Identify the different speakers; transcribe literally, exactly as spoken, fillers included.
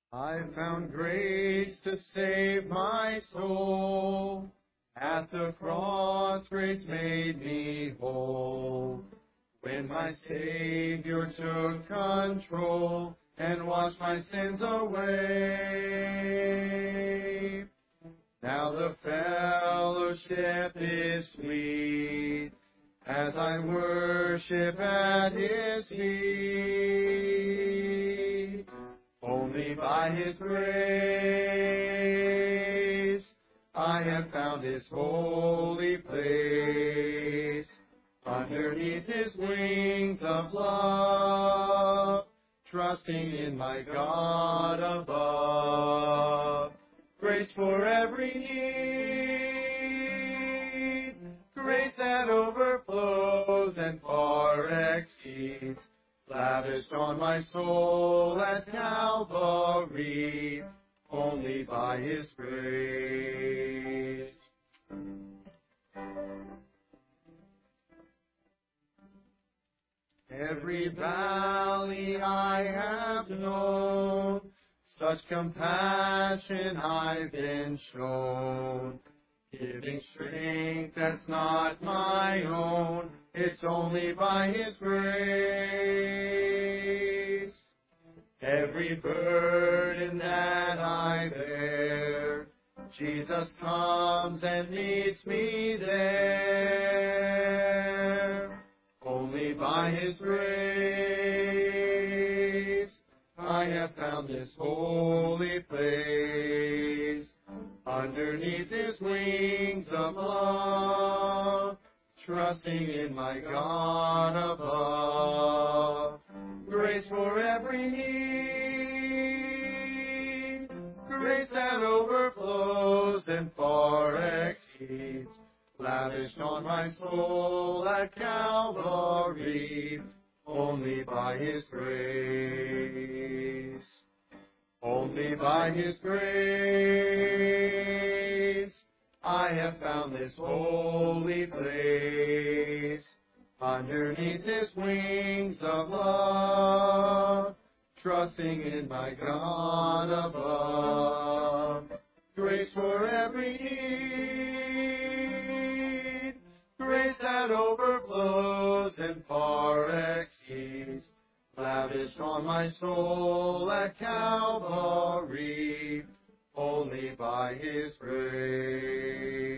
Speaker 1: I found grace to save my soul. At the cross, grace made me whole. When my Savior took control and washed my sins away. Now the fellowship is sweet as I worship at His feet. Only by His grace I have found His holy place. Underneath His wings of love, trusting in my God above. Grace for every need, grace that overflows and far exceeds, lavished on my soul at Calvary, only by His grace. Every valley I have known, such compassion I've been shown, giving strength that's not my own, it's only by His grace. Every burden that I bear, Jesus comes and meets me there. Only by His grace I have found this holy place. Underneath His wings of love, trusting in my God above. Grace for every need, grace that overflows and far exceeds, lavished on my soul at Calvary, only by His grace. Only by His grace I have found this holy place. Underneath His wings of love, trusting in my God above. Grace for every need, grace that overflows and far exceeds, lavished on my soul at Calvary, only by His grace.